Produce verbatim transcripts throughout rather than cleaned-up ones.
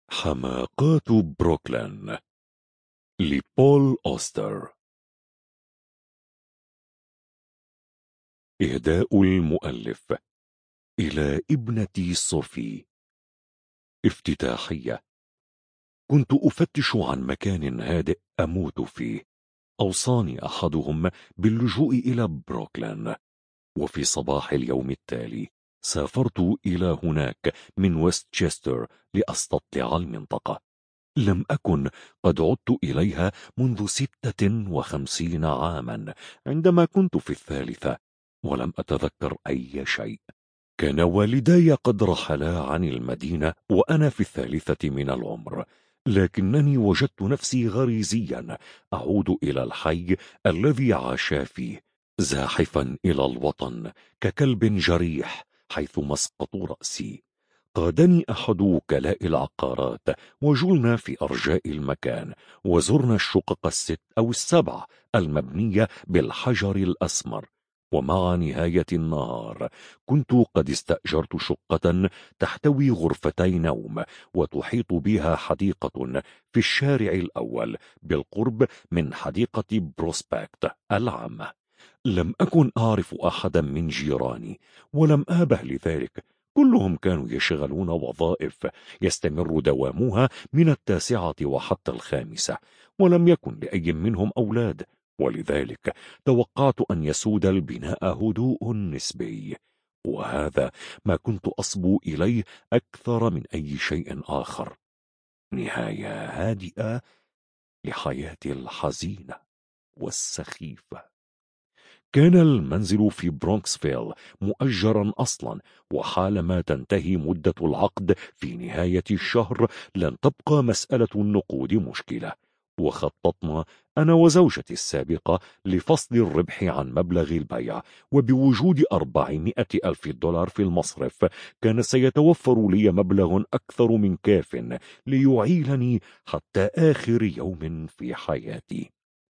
حماقات بروكلين لبول أوستر. إهداء المؤلف إلى ابنتي صوفي. افتتاحية. كنت أفتش عن مكان هادئ أموت فيه. أوصاني أحدهم باللجوء إلى بروكلين، وفي صباح اليوم التالي سافرت إلى هناك من ويستشستر لأستطلع المنطقة. لم أكن قد عدت إليها منذ ستة وخمسين عاما عندما كنت في الثالثة، ولم أتذكر أي شيء. كان والداي قد رحلا عن المدينة وأنا في الثالثة من العمر، لكنني وجدت نفسي غريزيا أعود إلى الحي الذي عاشا فيه، زاحفا إلى الوطن ككلب جريح حيث مسقط رأسي. قادني أحد وكلاء العقارات وجلنا في أرجاء المكان، وزرنا الشقق الست أو السبع المبنية بالحجر الأسمر. ومع نهاية النهار كنت قد استأجرت شقة تحتوي غرفتي نوم، وتحيط بها حديقة في الشارع الأول بالقرب من حديقة بروسبكت العامة. لم أكن أعرف أحدا من جيراني، ولم آبه لذلك. كلهم كانوا يشغلون وظائف يستمر دوامها من التاسعة وحتى الخامسة، ولم يكن لأي منهم أولاد، ولذلك توقعت أن يسود البناء هدوء نسبي، وهذا ما كنت أصبو إليه أكثر من أي شيء آخر. نهاية هادئة لحياتي الحزينة والسخيفة. كان المنزل في برونكسفيل مؤجرا أصلا، وحالما تنتهي مدة العقد في نهاية الشهر لن تبقى مسألة النقود مشكلة. وخططنا أنا وزوجتي السابقة لفصل الربح عن مبلغ البيع، وبوجود أربعمائة ألف دولار في المصرف كان سيتوفر لي مبلغ أكثر من كاف ليعيلني حتى آخر يوم في حياتي.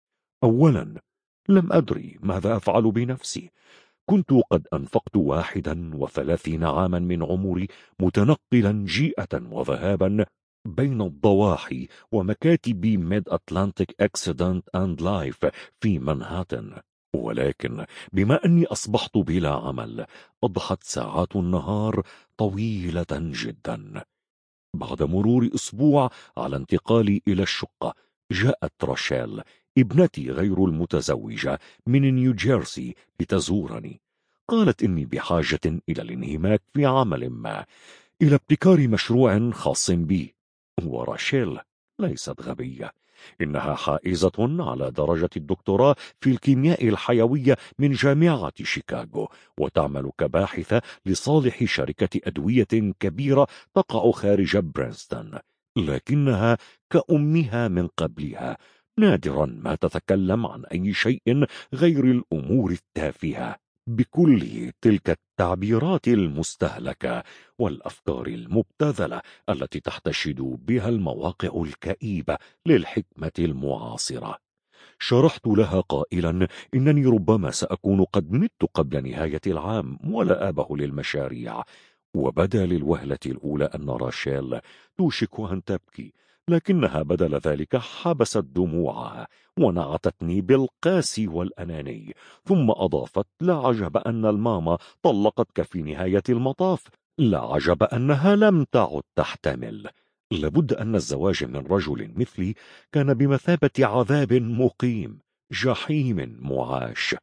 أولا، لم أدري ماذا أفعل بنفسي. كنت قد أنفقت واحدا وثلاثين عاما من عمري متنقلا جيئة وذهابا بين الضواحي ومكاتب ميد أتلانتيك أكسيدنت أند لايف في منهاتن، ولكن بما أني أصبحت بلا عمل أضحت ساعات النهار طويلة جدا. بعد مرور أسبوع على انتقالي إلى الشقة جاءت راشيل ابنتي غير المتزوجة من نيوجيرسي لتزورني. قالت إني بحاجة إلى الانهماك في عمل ما، إلى ابتكار مشروع خاص بي. وراشيل ليست غبية، إنها حائزة على درجة الدكتوراه في الكيمياء الحيوية من جامعة شيكاغو، وتعمل كباحثة لصالح شركة أدوية كبيرة تقع خارج برينستون، لكنها كأمها من قبلها نادرا ما تتكلم عن أي شيء غير الأمور التافهة بكل تلك التعبيرات المستهلكة والأفكار المبتذلة التي تحتشد بها المواقع الكئيبة للحكمة المعاصرة. شرحت لها قائلا إنني ربما سأكون قد مت قبل نهاية العام ولا آبه للمشاريع. وبدا للوهلة الأولى أن راشيل توشك أن تبكي، لكنها بدل ذلك حبست دموعها ونعتتني بالقاسي والأناني، ثم أضافت: لا عجب أن الماما طلقتك في نهاية المطاف، لا عجب أنها لم تعد تحتمل. لابد أن الزواج من رجل مثلي كان بمثابة عذاب مقيم، جحيم معاش،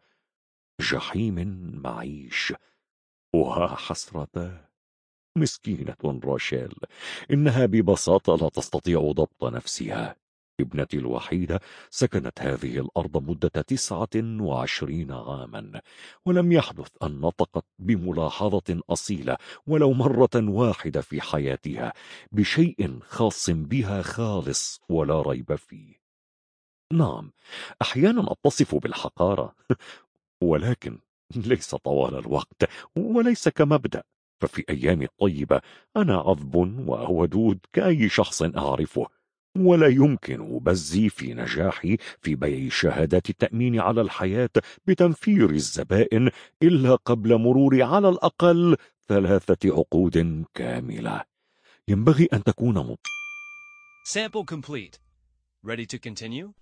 جحيم معيش. وحسرته، مسكينة راشيل، إنها ببساطة لا تستطيع ضبط نفسها. ابنتي الوحيدة سكنت هذه الأرض مدة تسعة وعشرين عاما، ولم يحدث أن نطقت بملاحظة أصيلة ولو مرة واحدة في حياتها بشيء خاص بها خالص ولا ريب فيه. نعم، أحيانا أتصف بالحقارة ولكن ليس طوال الوقت، وليس كمبدأ. ففي أيامي الطيبة أنا عذب وودود كأي شخص أعرفه، ولا يمكن بزي في نجاحي في بيع شهادات التأمين على الحياة بتنفير الزبائن إلا قبل مرور على الأقل ثلاثة عقود كاملة. ينبغي أن تكون مط... Sample complete. Ready to continue?